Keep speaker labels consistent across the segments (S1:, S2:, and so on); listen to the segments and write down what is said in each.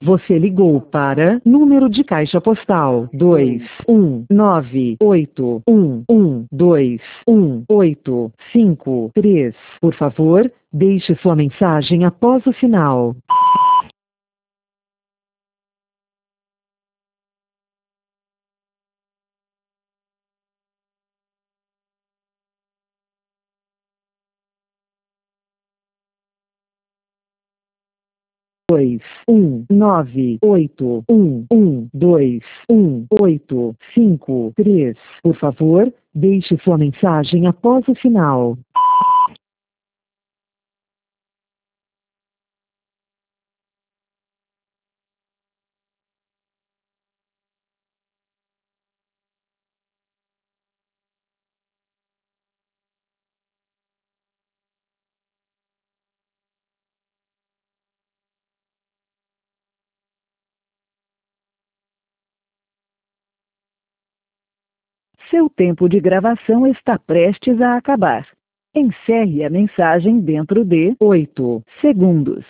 S1: Você ligou para número de caixa postal 21981121853. Por favor, deixe sua mensagem após o sinal. Dois, 21981121853. Por favor, deixe sua mensagem após o sinal. Seu tempo de gravação está prestes a acabar. Encerre a mensagem dentro de 8 segundos.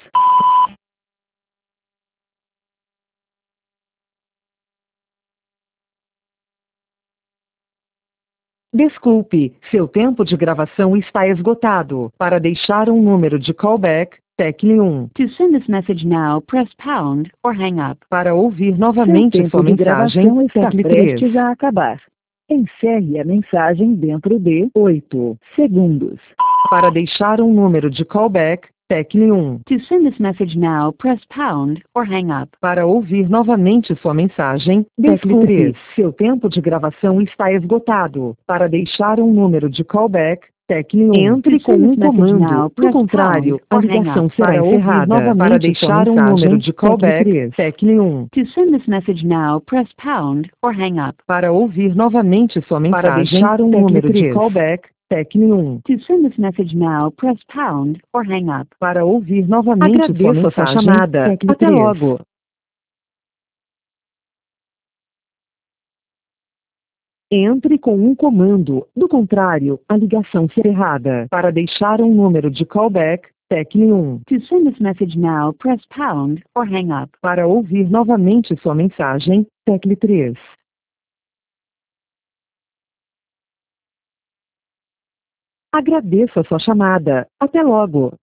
S1: Desculpe, seu tempo de gravação está esgotado. Para deixar um número de callback, tecle 1.
S2: To send this message now, press pound or hang up.
S1: Para ouvir novamente sua mensagem, tecle 3.
S2: Prestes
S1: a acabar. Encerre a mensagem dentro de 8 segundos. Para deixar um número de callback, tecle 1.
S2: To send this message now, press pound or hang up.
S1: Para ouvir novamente sua mensagem, tecle 3. Seu tempo de gravação está esgotado. Para deixar um número de callback, tecle 1. Entre com um comando. Do contrário, a ligação será encerrada. Para deixar um número de callback, tecle 1.
S2: To send this message now, press pound or hang up.
S1: Para ouvir novamente sua mensagem, para deixar um número de callback, tecle 1.
S2: To send this message now, press pound or hang up.
S1: Para ouvir novamente sua
S2: Agradeço a sua
S1: mensagem,
S2: chamada.
S1: tecle
S2: Até
S1: 3.
S2: logo.
S1: Entre com um comando, do contrário, a ligação será errada. Para deixar um número de callback, tecle 1.
S2: To send this message now, press pound or hang up.
S1: Para ouvir novamente sua mensagem, tecle 3. Agradeço a sua chamada. Até logo.